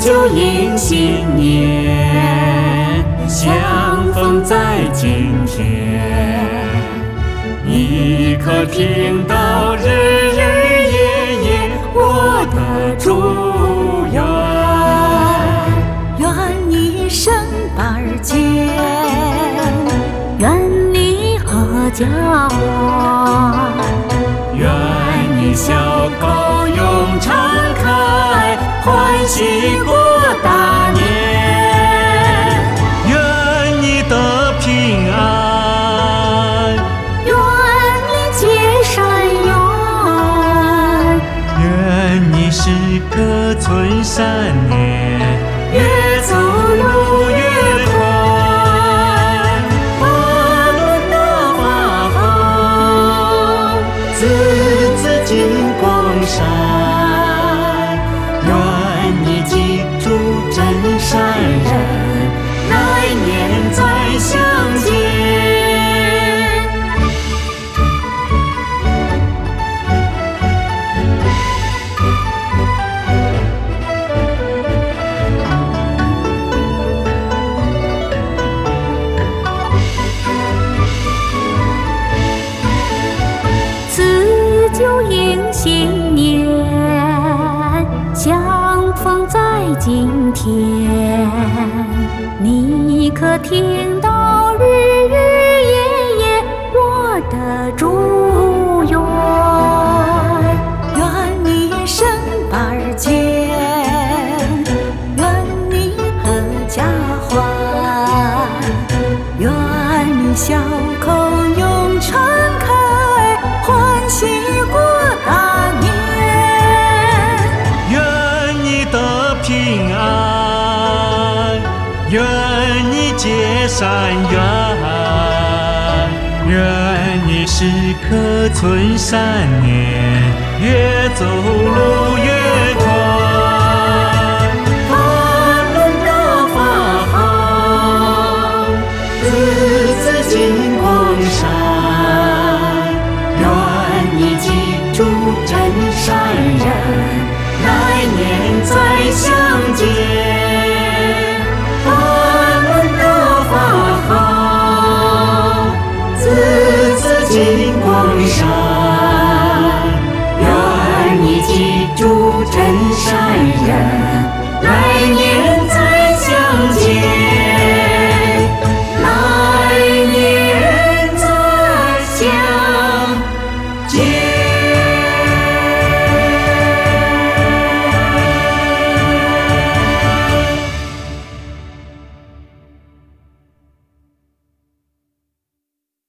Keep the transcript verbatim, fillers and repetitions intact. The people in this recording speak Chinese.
就迎新年，相逢在今天。你可听到日日夜夜我的祝愿？ 愿你身百健，愿你阖家欢， 愿你笑口永常开，欢喜过大年。 愿你得平安， 愿你结善缘， 愿你时刻存善念， 越走路越宽，法轮大法好，字字金光闪。愿你记住真善人，来年再相见。 辞旧迎新年，相逢在今天。你可听到日日夜夜我的祝愿？愿你身百健，愿你阖家欢，愿你笑口永常开，欢喜过大年。 愿你得平安，愿你结善缘，愿你时刻存善念，越走路越宽。 法轮大法好，字字金光闪。愿你记住真善人，来年再相见。法轮大法好，字字金光闪。愿你记住真善人，来年